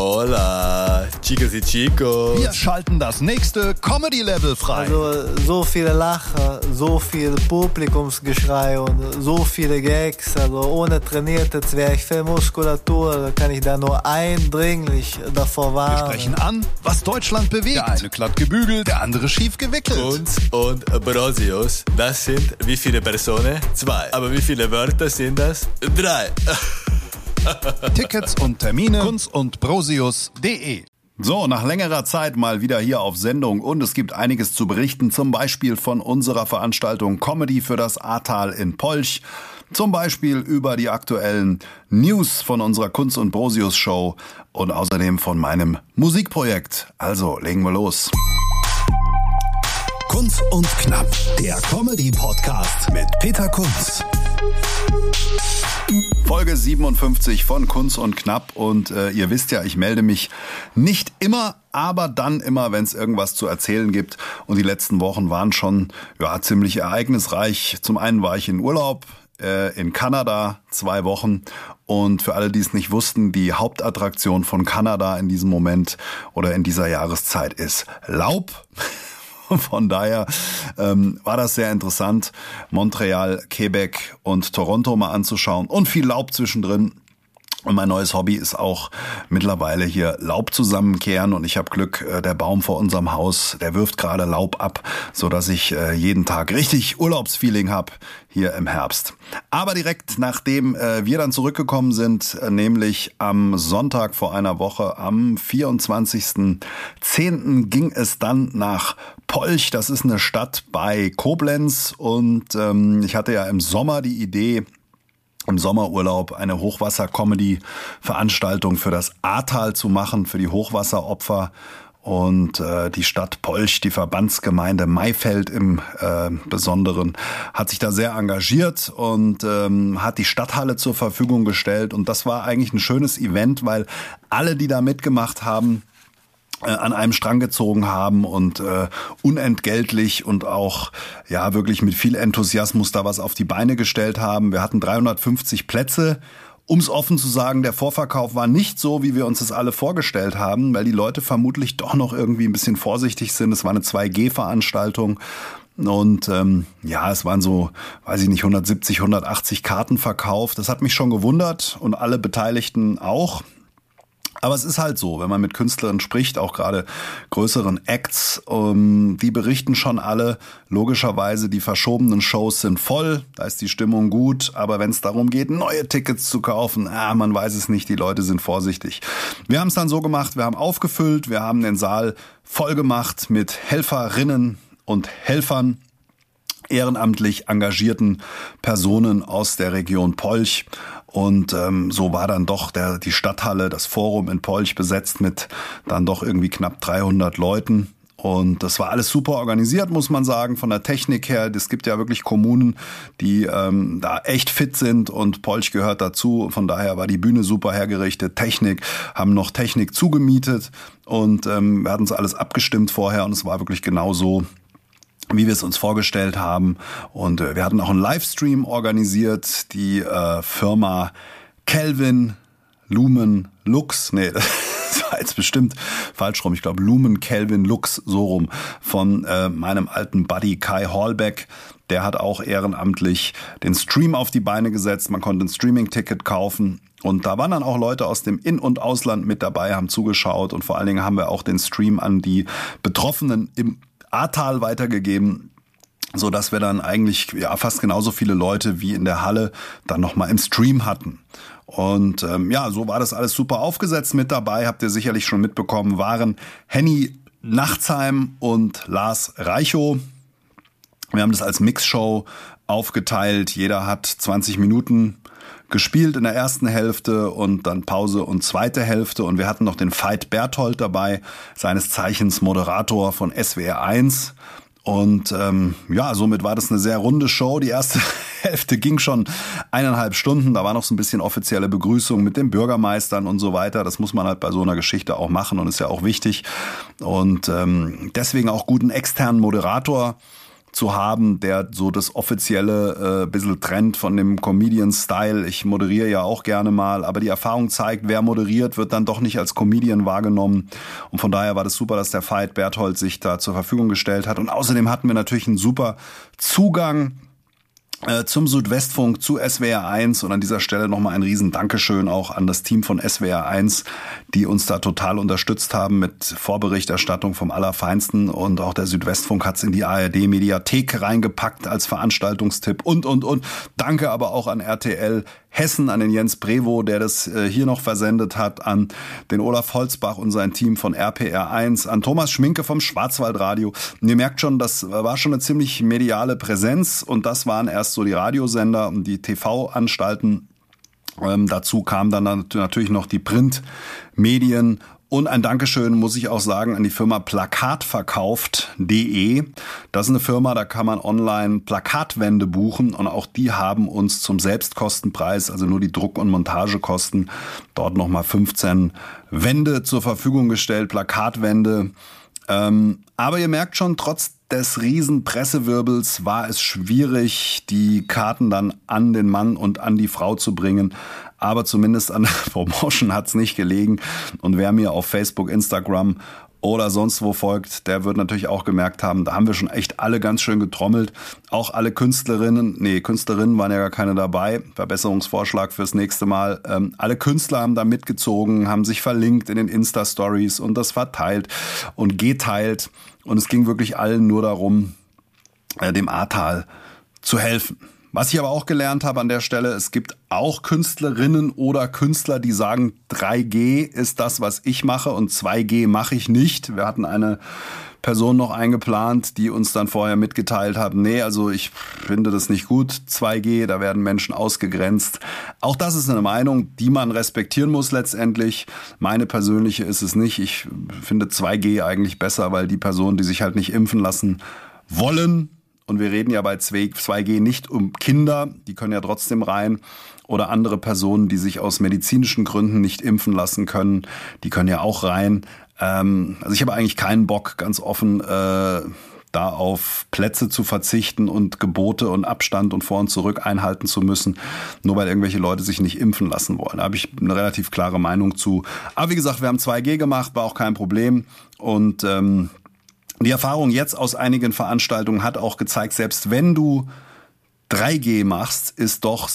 Hola, chicas y chicos. Wir schalten das nächste Comedy-Level frei. Also so viele Lacher, so viel Publikumsgeschrei und so viele Gags. Also ohne trainierte Zwerchfellmuskulatur, da kann ich da nur eindringlich davor Wir warnen. sprechen an, was Deutschland bewegt. Der eine glatt gebügelt, der andere schief gewickelt. Kunz und Brosius, das sind wie viele Personen? 2. Aber wie viele Wörter sind das? 3. Tickets und Termine kunzundbrosius.de. So, nach längerer Zeit mal wieder hier auf Sendung und es gibt einiges zu berichten, zum Beispiel von unserer Veranstaltung Comedy für das Ahrtal in Polch, zum Beispiel über die aktuellen News von unserer Kunz und Brosius Show und außerdem von meinem Musikprojekt. Also, legen wir los. Kunz und Knapp, der Comedy-Podcast mit Peter Kunz. Folge 57 von Kunz und Knapp und ihr wisst ja, ich melde mich nicht immer, aber dann immer, wenn es irgendwas zu erzählen gibt und die letzten Wochen waren schon ziemlich ereignisreich. Zum einen war ich in Urlaub in Kanada 2 Wochen und für alle, die es nicht wussten, die Hauptattraktion von Kanada in diesem Moment oder in dieser Jahreszeit ist Laub. Von daher war das sehr interessant, Montreal, Quebec und Toronto mal anzuschauen und viel Laub zwischendrin. Und mein neues Hobby ist auch mittlerweile hier Laub zusammenkehren und ich habe Glück, der Baum vor unserem Haus, der wirft gerade Laub ab, so dass ich jeden Tag richtig Urlaubsfeeling habe hier im Herbst. Aber direkt nachdem wir dann zurückgekommen sind, nämlich am Sonntag vor einer Woche, am 24.10. ging es dann nach Polch. Das ist eine Stadt bei Koblenz und ich hatte ja im Sommer die Idee, im Sommerurlaub eine Hochwasser-Comedy-Veranstaltung für das Ahrtal zu machen, für die Hochwasseropfer. Und die Stadt Polch, die Verbandsgemeinde Maifeld im Besonderen, hat sich da sehr engagiert und hat die Stadthalle zur Verfügung gestellt. Und das war eigentlich ein schönes Event, weil alle, die da mitgemacht haben, an einem Strang gezogen haben und unentgeltlich und auch wirklich mit viel Enthusiasmus da was auf die Beine gestellt haben. Wir hatten 350 Plätze. Um es offen zu sagen, der Vorverkauf war nicht so, wie wir uns das alle vorgestellt haben, weil die Leute vermutlich doch noch irgendwie ein bisschen vorsichtig sind. Es war eine 2G-Veranstaltung. Und es waren so, 170, 180 Karten verkauft. Das hat mich schon gewundert und alle Beteiligten auch. Aber es ist halt so, wenn man mit Künstlern spricht, auch gerade größeren Acts, die berichten schon alle, logischerweise die verschobenen Shows sind voll, da ist die Stimmung gut, aber wenn es darum geht, neue Tickets zu kaufen, man weiß es nicht, die Leute sind vorsichtig. Wir haben es dann so gemacht, wir haben aufgefüllt, wir haben den Saal voll gemacht mit Helferinnen und Helfern, ehrenamtlich engagierten Personen aus der Region Polch. Und so war dann doch die Stadthalle, das Forum in Polch besetzt mit dann doch irgendwie knapp 300 Leuten. Und das war alles super organisiert, muss man sagen, von der Technik her. Es gibt ja wirklich Kommunen, die da echt fit sind und Polch gehört dazu. Von daher war die Bühne super hergerichtet. Haben noch Technik zugemietet und wir hatten es alles abgestimmt vorher und es war wirklich genau so, wie wir es uns vorgestellt haben. Und wir hatten auch einen Livestream organisiert. Die Firma Kelvin Lumen Lux, das war jetzt bestimmt falsch rum. Ich glaube Lumen Kelvin Lux, so rum, von meinem alten Buddy Kai Hallbeck. Der hat auch ehrenamtlich den Stream auf die Beine gesetzt. Man konnte ein Streaming-Ticket kaufen. Und da waren dann auch Leute aus dem In- und Ausland mit dabei, haben zugeschaut. Und vor allen Dingen haben wir auch den Stream an die Betroffenen im Ahrtal weitergegeben, so dass wir dann eigentlich fast genauso viele Leute wie in der Halle dann nochmal im Stream hatten. Und so war das alles super aufgesetzt. Mit dabei, habt ihr sicherlich schon mitbekommen, waren Henny Nachtsheim und Lars Reichow. Wir haben das als Mixshow aufgeteilt. Jeder hat 20 Minuten gespielt in der ersten Hälfte und dann Pause und zweite Hälfte. Und wir hatten noch den Veit Berthold dabei, seines Zeichens Moderator von SWR 1. Und somit war das eine sehr runde Show. Die erste Hälfte ging schon 1,5 Stunden. Da war noch so ein bisschen offizielle Begrüßung mit den Bürgermeistern und so weiter. Das muss man halt bei so einer Geschichte auch machen und ist ja auch wichtig. Und deswegen auch guten externen Moderator zu haben, der so das offizielle bisschen trennt von dem Comedian-Style. Ich moderiere ja auch gerne mal, aber die Erfahrung zeigt, wer moderiert, wird dann doch nicht als Comedian wahrgenommen. Und von daher war das super, dass der Veit Berthold sich da zur Verfügung gestellt hat. Und außerdem hatten wir natürlich einen super Zugang zum Südwestfunk, zu SWR 1 und an dieser Stelle nochmal ein riesen Dankeschön auch an das Team von SWR 1, die uns da total unterstützt haben mit Vorberichterstattung vom Allerfeinsten, und auch der Südwestfunk hat's in die ARD-Mediathek reingepackt als Veranstaltungstipp und. Danke aber auch an RTL Hessen, an den Jens Brevow, der das hier noch versendet hat, an den Olaf Holzbach und sein Team von RPR1, an Thomas Schminke vom Schwarzwaldradio. Und ihr merkt schon, das war schon eine ziemlich mediale Präsenz, und das waren erst so die Radiosender und die TV-Anstalten. Dazu kamen dann natürlich noch die Printmedien. Und ein Dankeschön muss ich auch sagen an die Firma plakatverkauft.de. Das ist eine Firma, da kann man online Plakatwände buchen, und auch die haben uns zum Selbstkostenpreis, also nur die Druck- und Montagekosten, dort nochmal 15 Wände zur Verfügung gestellt, Plakatwände. Aber ihr merkt schon, trotz des riesen Pressewirbels war es schwierig, die Karten dann an den Mann und an die Frau zu bringen. Aber zumindest an der Promotion hat's nicht gelegen. Und wer mir auf Facebook, Instagram oder sonst wo folgt, der wird natürlich auch gemerkt haben, da haben wir schon echt alle ganz schön getrommelt. Auch alle Künstlerinnen waren ja gar keine dabei. Verbesserungsvorschlag fürs nächste Mal. Alle Künstler haben da mitgezogen, haben sich verlinkt in den Insta-Stories und das verteilt und geteilt. Und es ging wirklich allen nur darum, dem Ahrtal zu helfen. Was ich aber auch gelernt habe an der Stelle, es gibt auch Künstlerinnen oder Künstler, die sagen, 3G ist das, was ich mache, und 2G mache ich nicht. Wir hatten eine Person noch eingeplant, die uns dann vorher mitgeteilt hat, nee, also ich finde das nicht gut, 2G, da werden Menschen ausgegrenzt. Auch das ist eine Meinung, die man respektieren muss letztendlich. Meine persönliche ist es nicht. Ich finde 2G eigentlich besser, weil die Personen, die sich halt nicht impfen lassen wollen, und wir reden ja bei 2G nicht um Kinder, die können ja trotzdem rein, oder andere Personen, die sich aus medizinischen Gründen nicht impfen lassen können, die können ja auch rein. Also ich habe eigentlich keinen Bock, ganz offen da auf Plätze zu verzichten und Gebote und Abstand und vor und zurück einhalten zu müssen, nur weil irgendwelche Leute sich nicht impfen lassen wollen. Da habe ich eine relativ klare Meinung zu. Aber wie gesagt, wir haben 2G gemacht, war auch kein Problem, und die Erfahrung jetzt aus einigen Veranstaltungen hat auch gezeigt, selbst wenn du 3G machst, sind doch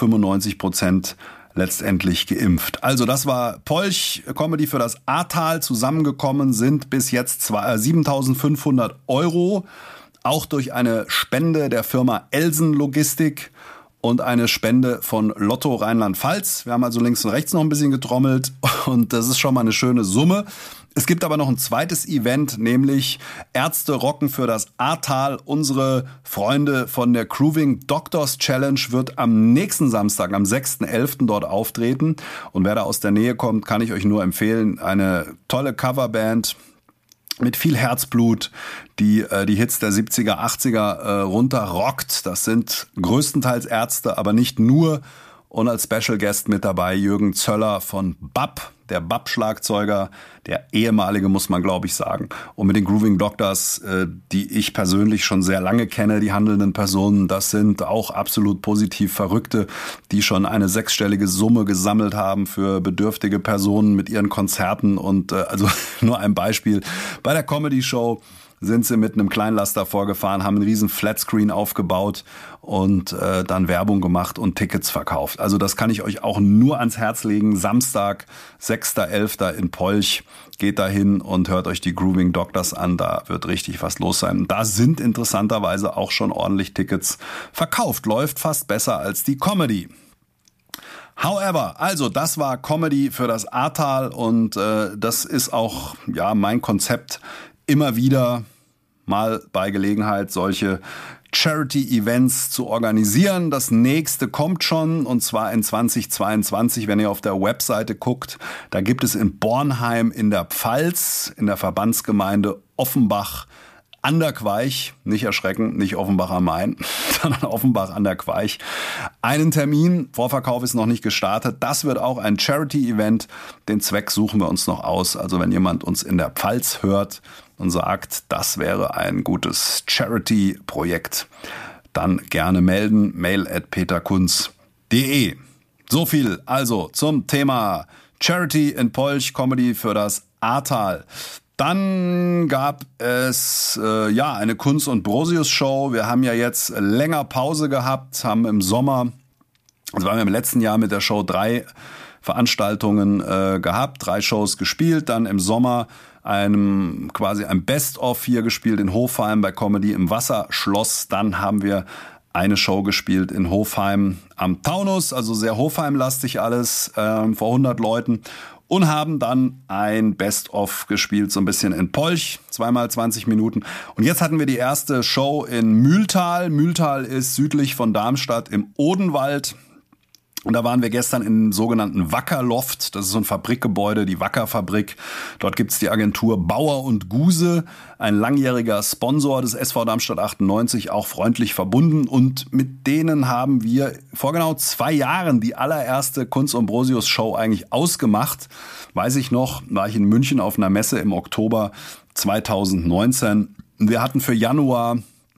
95% letztendlich geimpft. Also das war Polch Comedy für das Ahrtal. Zusammengekommen sind bis jetzt 7.500 €, auch durch eine Spende der Firma Elsen Logistik und eine Spende von Lotto Rheinland-Pfalz. Wir haben also links und rechts noch ein bisschen getrommelt, und das ist schon mal eine schöne Summe. Es gibt aber noch ein zweites Event, nämlich Ärzte rocken für das Ahrtal. Unsere Freunde von der Grooving Doctors Challenge wird am nächsten Samstag, am 6.11. dort auftreten. Und wer da aus der Nähe kommt, kann ich euch nur empfehlen. Eine tolle Coverband mit viel Herzblut, die Hits der 70er, 80er runterrockt. Das sind größtenteils Ärzte, aber nicht nur. Und als Special Guest mit dabei Jürgen Zöller von BAP, der BAP-Schlagzeuger, der ehemalige, muss man glaube ich sagen. Und mit den Grooving Doctors, die ich persönlich schon sehr lange kenne, die handelnden Personen, das sind auch absolut positiv Verrückte, die schon eine 6-stellige Summe gesammelt haben für bedürftige Personen mit ihren Konzerten. Und also nur ein Beispiel, bei der Comedy-Show sind sie mit einem Kleinlaster vorgefahren, haben einen riesen Flatscreen aufgebaut und dann Werbung gemacht und Tickets verkauft. Also das kann ich euch auch nur ans Herz legen. Samstag, 6.11. in Polch. Geht da hin und hört euch die Grooving Doctors an. Da wird richtig was los sein. Da sind interessanterweise auch schon ordentlich Tickets verkauft. Läuft fast besser als die Comedy. However, also das war Comedy für das Ahrtal, und das ist auch mein Konzept, immer wieder mal bei Gelegenheit solche Charity-Events zu organisieren. Das nächste kommt schon, und zwar in 2022, wenn ihr auf der Webseite guckt. Da gibt es in Bornheim in der Pfalz, in der Verbandsgemeinde Offenbach an der Queich, nicht erschrecken, nicht Offenbach am Main, sondern Offenbach an der Queich, einen Termin. Vorverkauf ist noch nicht gestartet. Das wird auch ein Charity-Event. Den Zweck suchen wir uns noch aus. Also wenn jemand uns in der Pfalz hört und sagt, das wäre ein gutes Charity-Projekt, dann gerne melden, mail@peterkunz.de. So viel also zum Thema Charity in Polch, Comedy für das Ahrtal. Dann gab es eine Kunz und Brosius Show. Wir haben ja jetzt länger Pause gehabt, haben im Sommer, also wir haben im letzten Jahr mit der Show 3 Veranstaltungen gehabt, 3 Shows gespielt, dann im Sommer quasi ein Best-of hier gespielt in Hofheim bei Comedy im Wasserschloss. Dann haben wir eine Show gespielt in Hofheim am Taunus, also sehr Hofheim-lastig alles, vor 100 Leuten. Und haben dann ein Best-of gespielt, so ein bisschen in Polch, 2x 20 Minuten. Und jetzt hatten wir die erste Show in Mühltal. Mühltal ist südlich von Darmstadt im Odenwald. Und da waren wir gestern im sogenannten Wackerloft. Das ist so ein Fabrikgebäude, die Wackerfabrik. Dort gibt's die Agentur Bauer und Guse, ein langjähriger Sponsor des SV Darmstadt 98, auch freundlich verbunden. Und mit denen haben wir vor genau 2 Jahren die allererste Kunz und Brosius Show eigentlich ausgemacht. Weiß ich noch, war ich in München auf einer Messe im Oktober 2019. Und wir hatten für Januar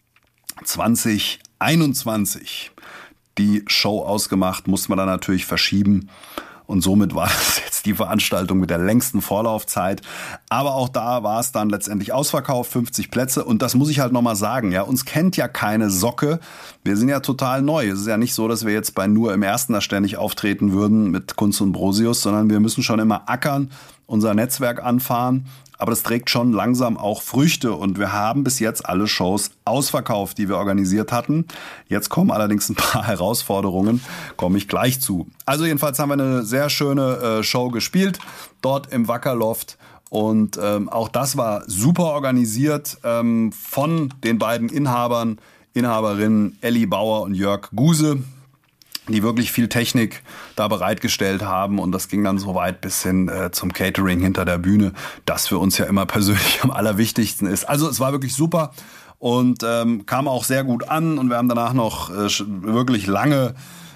2021 die Show ausgemacht, musste man dann natürlich verschieben. Und somit war das jetzt die Veranstaltung mit der längsten Vorlaufzeit. Aber auch da war es dann letztendlich ausverkauft, 50 Plätze. Und das muss ich halt nochmal sagen, ja, uns kennt ja keine Socke. Wir sind ja total neu. Es ist ja nicht so, dass wir jetzt bei Nur im Ersten da ständig auftreten würden mit Kunz und Brosius, sondern wir müssen schon immer ackern, unser Netzwerk anfahren. Aber das trägt schon langsam auch Früchte und wir haben bis jetzt alle Shows ausverkauft, die wir organisiert hatten. Jetzt kommen allerdings ein paar Herausforderungen, komme ich gleich zu. Also jedenfalls haben wir eine sehr schöne Show gespielt, dort im Wackerloft. Und auch das war super organisiert von den beiden Inhaberinnen Elli Bauer und Jörg Guse, die wirklich viel Technik da bereitgestellt haben. Und das ging dann so weit bis hin zum Catering hinter der Bühne, das für uns ja immer persönlich am allerwichtigsten ist. Also es war wirklich super und kam auch sehr gut an. Und wir haben danach noch wirklich lange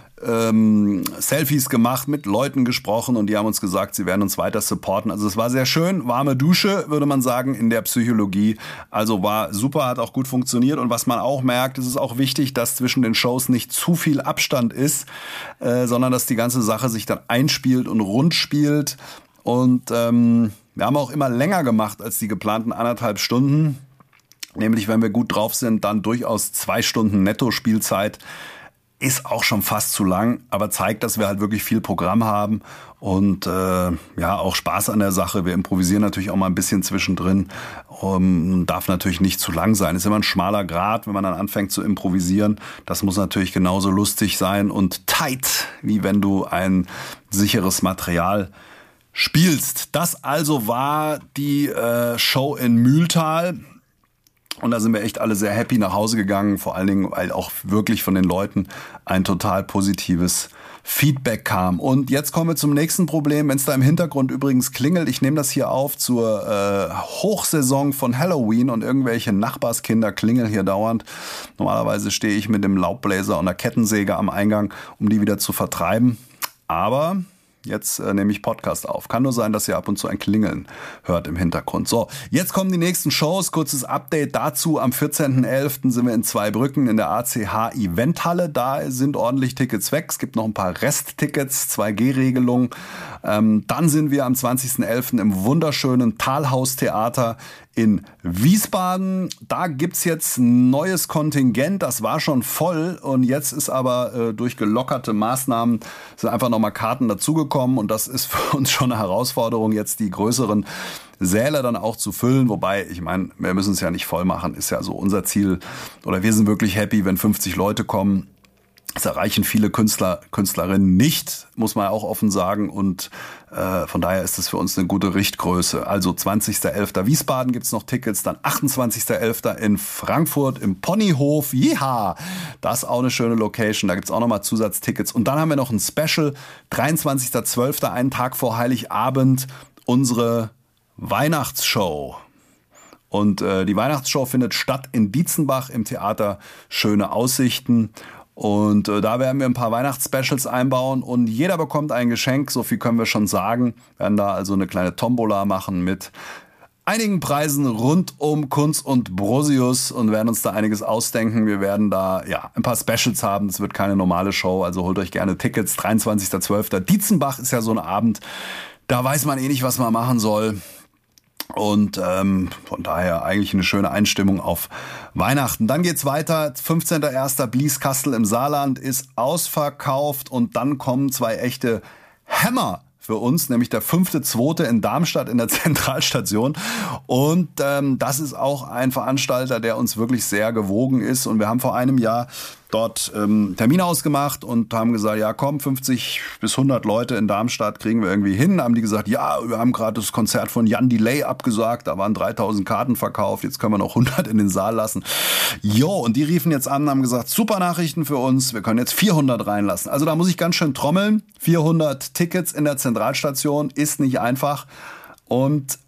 Selfies gemacht, mit Leuten gesprochen und die haben uns gesagt, sie werden uns weiter supporten. Also es war sehr schön, warme Dusche, würde man sagen, in der Psychologie. Also war super, hat auch gut funktioniert und was man auch merkt, es ist auch wichtig, dass zwischen den Shows nicht zu viel Abstand ist, sondern dass die ganze Sache sich dann einspielt und rund spielt und wir haben auch immer länger gemacht als die geplanten 1,5 Stunden. Nämlich, wenn wir gut drauf sind, dann durchaus 2 Stunden Netto-Spielzeit. Ist auch schon fast zu lang, aber zeigt, dass wir halt wirklich viel Programm haben und auch Spaß an der Sache. Wir improvisieren natürlich auch mal ein bisschen zwischendrin, darf natürlich nicht zu lang sein. Ist immer ein schmaler Grat, wenn man dann anfängt zu improvisieren. Das muss natürlich genauso lustig sein und tight, wie wenn du ein sicheres Material spielst. Das also war die Show in Mühltal. Und da sind wir echt alle sehr happy nach Hause gegangen, vor allen Dingen, weil auch wirklich von den Leuten ein total positives Feedback kam. Und jetzt kommen wir zum nächsten Problem. Wenn es da im Hintergrund übrigens klingelt, ich nehme das hier auf zur Hochsaison von Halloween und irgendwelche Nachbarskinder klingeln hier dauernd. Normalerweise stehe ich mit dem Laubbläser und der Kettensäge am Eingang, um die wieder zu vertreiben. Aber jetzt nehme ich Podcast auf. Kann nur sein, dass ihr ab und zu ein Klingeln hört im Hintergrund. So, jetzt kommen die nächsten Shows. Kurzes Update dazu. Am 14.11. sind wir in Zweibrücken in der ACH Eventhalle. Da sind ordentlich Tickets weg. Es gibt noch ein paar Resttickets, 2G-Regelung. Dann sind wir am 20.11. im wunderschönen Talhaustheater in Wiesbaden. Da gibt's jetzt ein neues Kontingent, das war schon voll und jetzt ist aber durch gelockerte Maßnahmen sind einfach nochmal Karten dazugekommen und das ist für uns schon eine Herausforderung, jetzt die größeren Säle dann auch zu füllen, wobei, ich meine, wir müssen es ja nicht voll machen, ist ja so unser Ziel oder wir sind wirklich happy, wenn 50 Leute kommen. Das erreichen viele Künstlerinnen nicht, muss man auch offen sagen. Und von daher ist es für uns eine gute Richtgröße. Also 20.11. Wiesbaden gibt's noch Tickets, dann 28.11. in Frankfurt im Ponyhof. Jiha! Das ist auch eine schöne Location, da gibt's auch nochmal Zusatztickets. Und dann haben wir noch ein Special, 23.12., einen Tag vor Heiligabend, unsere Weihnachtsshow. Und die Weihnachtsshow findet statt in Dietzenbach im Theater Schöne Aussichten. Und da werden wir ein paar Weihnachtsspecials einbauen und jeder bekommt ein Geschenk, so viel können wir schon sagen. Wir werden da also eine kleine Tombola machen mit einigen Preisen rund um Kunz und Brosius und werden uns da einiges ausdenken. Wir werden da ein paar Specials haben. Es wird keine normale Show, also holt euch gerne Tickets. 23.12. Dietzenbach ist ja so ein Abend, da weiß man nicht, was man machen soll. Und von daher eigentlich eine schöne Einstimmung auf Weihnachten. Dann geht's weiter. 15.01. Blieskastel im Saarland ist ausverkauft und dann kommen 2 echte Hämmer für uns, nämlich der 5.2. in Darmstadt in der Zentralstation. Und das ist auch ein Veranstalter, der uns wirklich sehr gewogen ist. Und wir haben vor einem Jahr dort Termine ausgemacht und haben gesagt, ja komm, 50 bis 100 Leute in Darmstadt kriegen wir irgendwie hin. Haben die gesagt, ja, wir haben gerade das Konzert von Jan Delay abgesagt, da waren 3000 Karten verkauft, jetzt können wir noch 100 in den Saal lassen. Jo, und die riefen jetzt an und haben gesagt, super Nachrichten für uns, wir können jetzt 400 reinlassen. Also da muss ich ganz schön trommeln. 400 Tickets in der Zentralstation ist nicht einfach. Und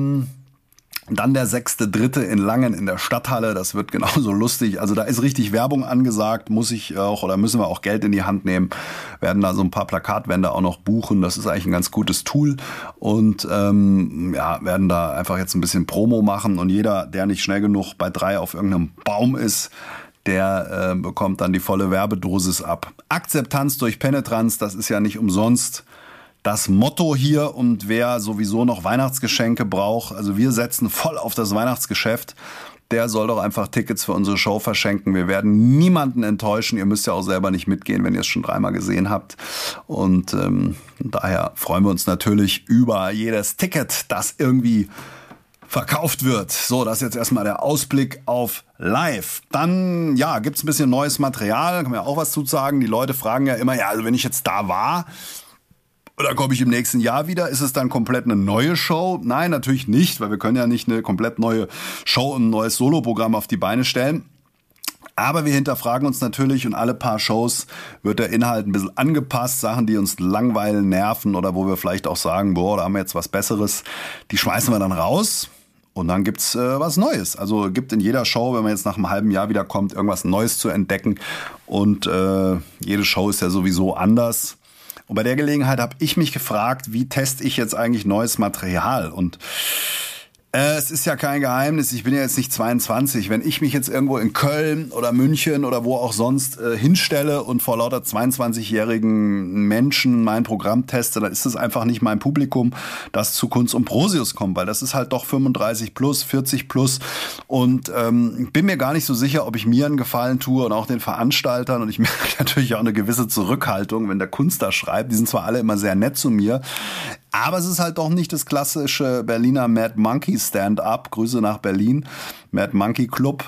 dann der 6.3. in Langen in der Stadthalle, das wird genauso lustig. Also da ist richtig Werbung angesagt, müssen wir auch Geld in die Hand nehmen, werden da so ein paar Plakatwände auch noch buchen. Das ist eigentlich ein ganz gutes Tool und werden da einfach jetzt ein bisschen Promo machen und jeder, der nicht schnell genug bei 3 auf irgendeinem Baum ist, der bekommt dann die volle Werbedosis ab. Akzeptanz durch Penetranz, das ist ja nicht umsonst das Motto hier, und wer sowieso noch Weihnachtsgeschenke braucht, also wir setzen voll auf das Weihnachtsgeschäft, der soll doch einfach Tickets für unsere Show verschenken. Wir werden niemanden enttäuschen. Ihr müsst ja auch selber nicht mitgehen, wenn ihr es schon 3-mal gesehen habt. Und daher freuen wir uns natürlich über jedes Ticket, das irgendwie verkauft wird. So, das ist jetzt erstmal der Ausblick auf live. Dann, gibt's ein bisschen neues Material, da kann man ja auch was zu sagen. Die Leute fragen ja immer, also wenn ich jetzt da war, oder komme ich im nächsten Jahr wieder? Ist es dann komplett eine neue Show? Nein, natürlich nicht, weil wir können ja nicht eine komplett neue Show und ein neues Soloprogramm auf die Beine stellen. Aber wir hinterfragen uns natürlich und alle paar Shows wird der Inhalt ein bisschen angepasst. Sachen, die uns langweilen, nerven oder wo wir vielleicht auch sagen, da haben wir jetzt was Besseres, die schmeißen wir dann raus. Und dann gibt's was Neues. Also gibt in jeder Show, wenn man jetzt nach einem halben Jahr wieder kommt, irgendwas Neues zu entdecken. Und jede Show ist ja sowieso anders. Und bei der Gelegenheit habe ich mich gefragt, wie teste ich jetzt eigentlich neues Material? Und es ist ja kein Geheimnis, ich bin ja jetzt nicht 22. Wenn ich mich jetzt irgendwo in Köln oder München oder wo auch sonst hinstelle und vor lauter 22-jährigen Menschen mein Programm teste, dann ist es einfach nicht mein Publikum, das zu Kunz und Brosius kommt, weil das ist halt doch 35 plus, 40 plus und bin mir gar nicht so sicher, ob ich mir einen Gefallen tue und auch den Veranstaltern, und ich merke natürlich auch eine gewisse Zurückhaltung, wenn der Kunst da schreibt. Die sind zwar alle immer sehr nett zu mir, aber es ist halt doch nicht das klassische Berliner Mad Monkey Stand-up. Grüße nach Berlin. Mad Monkey Club.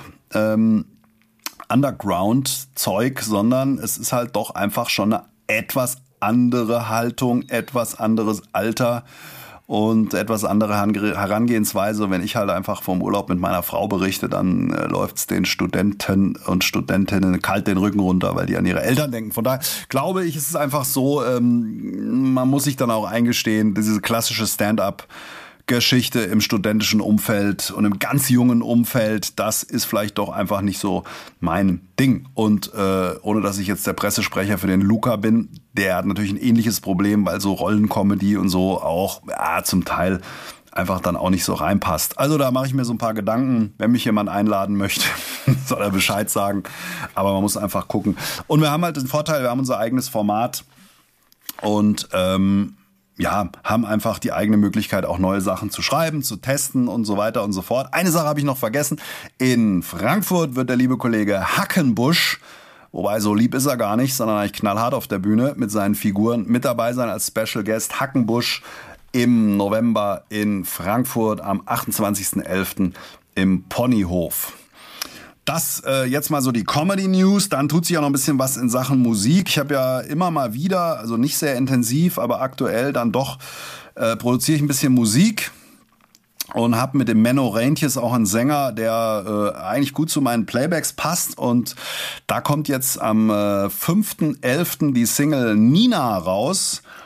Underground-Zeug, sondern es ist halt doch einfach schon eine etwas andere Haltung, etwas anderes Alter und etwas andere Herangehensweise. Wenn ich halt einfach vom Urlaub mit meiner Frau berichte, dann läuft's den Studenten und Studentinnen kalt den Rücken runter, weil die an ihre Eltern denken. Von daher glaube ich, ist es einfach so, man muss sich dann auch eingestehen, diese klassische Stand-up-Geschichte im studentischen Umfeld und im ganz jungen Umfeld, das ist vielleicht doch einfach nicht so mein Ding. Und ohne dass ich jetzt der Pressesprecher für den Luca bin, der hat natürlich ein ähnliches Problem, weil so Rollencomedy und so auch zum Teil einfach dann auch nicht so reinpasst. Also da mache ich mir so ein paar Gedanken. Wenn mich jemand einladen möchte, soll er Bescheid sagen. Aber man muss einfach gucken. Und wir haben halt den Vorteil, wir haben unser eigenes Format und haben einfach die eigene Möglichkeit, auch neue Sachen zu schreiben, zu testen und so weiter und so fort. Eine Sache habe ich noch vergessen. In Frankfurt wird der liebe Kollege Hackenbusch, wobei so lieb ist er gar nicht, sondern eigentlich knallhart auf der Bühne mit seinen Figuren mit dabei sein als Special Guest. Hackenbusch im November in Frankfurt am 28.11. im Ponyhof. Das jetzt mal so die Comedy-News. Dann tut sich ja noch ein bisschen was in Sachen Musik. Ich habe ja immer mal wieder, also nicht sehr intensiv, aber aktuell dann doch produziere ich ein bisschen Musik und habe mit dem Menno Reintjes auch einen Sänger, der eigentlich gut zu meinen Playbacks passt. Und da kommt jetzt am 5.11. die Single Nina raus.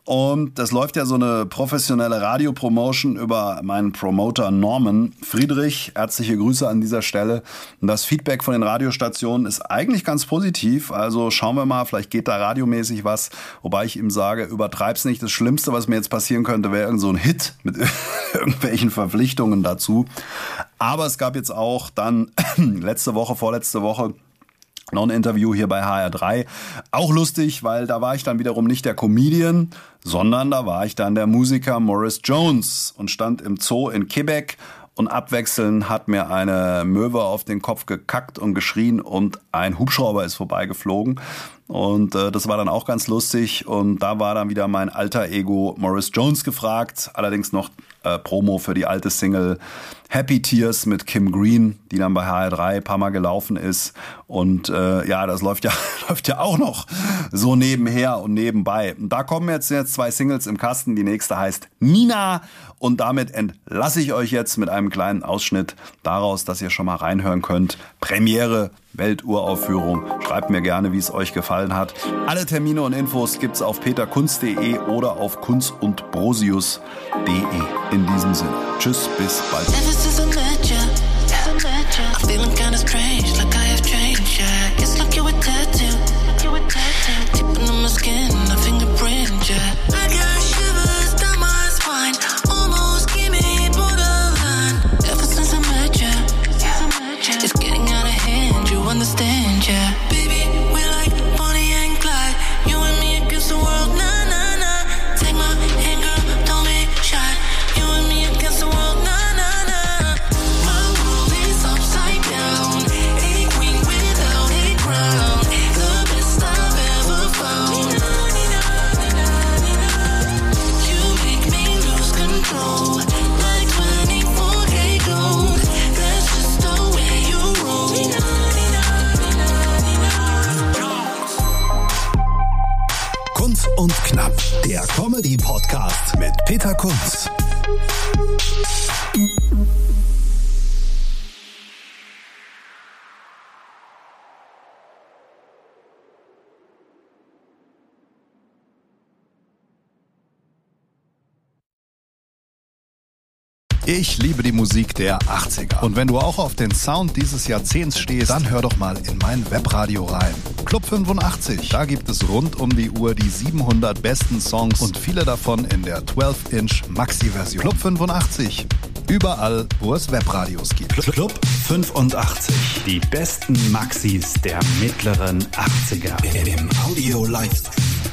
Und das läuft ja so eine professionelle Radiopromotion über meinen Promoter Norman Friedrich. Herzliche Grüße an dieser Stelle. Und das Feedback von den Radiostationen ist eigentlich ganz positiv. Also schauen wir mal, vielleicht geht da radiomäßig was. Wobei ich ihm sage, übertreib's nicht. Das Schlimmste, was mir jetzt passieren könnte, wäre irgend so ein Hit mit irgendwelchen Verpflichtungen dazu. Aber es gab jetzt auch dann vorletzte Woche, noch ein Interview hier bei HR3. Auch lustig, weil da war ich dann wiederum nicht der Comedian, sondern da war ich dann der Musiker Morris Jones und stand im Zoo in Quebec. Und abwechselnd hat mir eine Möwe auf den Kopf gekackt und geschrien und ein Hubschrauber ist vorbeigeflogen. Und das war dann auch ganz lustig. Und da war dann wieder mein alter Ego Morris Jones gefragt. Allerdings noch Promo für die alte Single Happy Tears mit Kim Green, die dann bei HR3 ein paar Mal gelaufen ist. Und das läuft ja auch noch so nebenher und nebenbei. Und da kommen jetzt 2 Singles im Kasten. Die nächste heißt Nina. Und damit entlasse ich euch jetzt mit einem kleinen Ausschnitt daraus, dass ihr schon mal reinhören könnt. Premiere, Welturaufführung. Schreibt mir gerne, wie es euch gefallen hat. Alle Termine und Infos gibt's auf peterkunz.de oder auf kunzundbrosius.de. In diesem Sinne. Tschüss, bis bald. Understand, yeah. Baby, we're like Bonnie and Clyde. You and me against the world, nah, nah, nah. Take my hand, girl, don't be shy. You and me against the world, nah, nah, nah. My world is upside down. A queen without a crown. The best I've ever found. You make me lose control. Like 24K gold. That's just the way you roll. Kunz und Knapp, der Comedy-Podcast mit Peter Kunz. Ich liebe die Musik der 80er. Und wenn du auch auf den Sound dieses Jahrzehnts stehst, dann hör doch mal in mein Webradio rein. Club 85. Da gibt es rund um die Uhr die 700 besten Songs und viele davon in der 12-Inch Maxi-Version. Club 85. Überall, wo es Webradios gibt. Club 85. Die besten Maxis der mittleren 80er. Im Audio-Livestream.